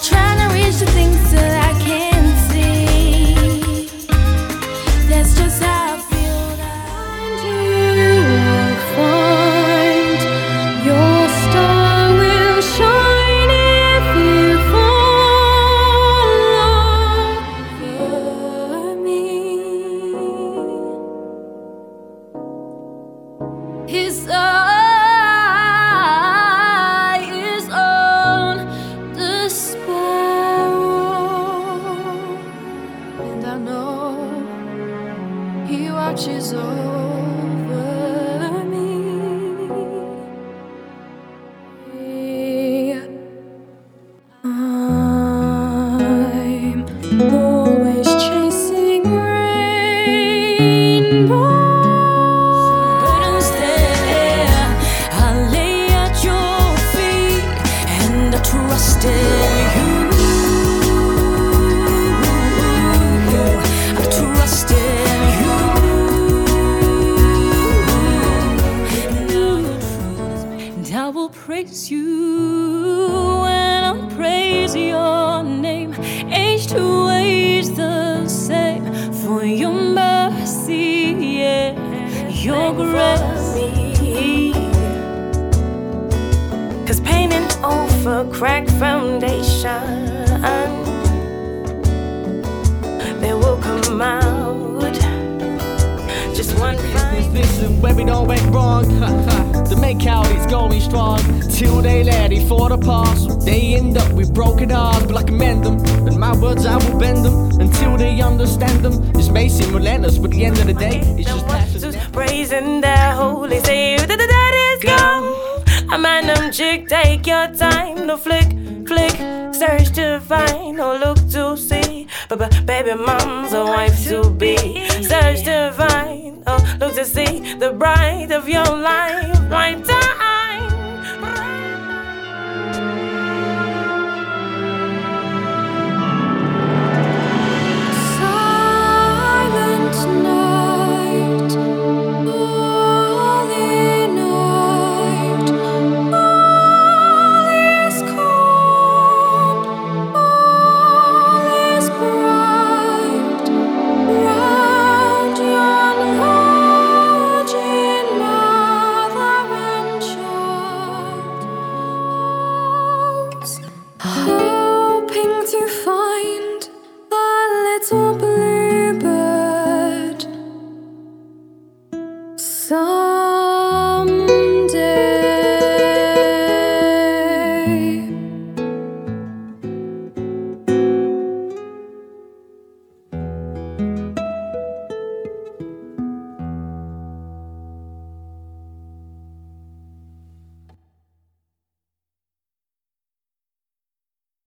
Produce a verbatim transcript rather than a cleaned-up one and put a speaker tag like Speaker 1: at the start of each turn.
Speaker 1: trying to reach the things that I can't see. That's just how I feel. That you will find your star will shine if you follow me. His eye is on the sparrow, and I know He watches over me. I'm always chasing rainbows. Trust in you. I trust in you. And I will praise you, and I'll praise your name. Age to age the same. For your mercy, yeah, your grace. Cause painting over cracked foundation, they will come out just one fine.
Speaker 2: Listen, where it all went wrong. The mentality is going strong till they let it fall apart. So they end up with broken hearts, but I can mend them. And my words I will bend them until they understand them. This may seem relentless, but at the end of the day, it's just passion.
Speaker 3: Praising their holy Savior, that is gone. A man, them chick, take your time, no flick, flick, search to find, no look to see. But, but baby mom's a wife to be. Search to find, oh look to see the bride of your life, right time.
Speaker 1: Silent night, holy night. All is calm, all is bright. Round yon virgin mother and child, hoping to find a little bluebird. So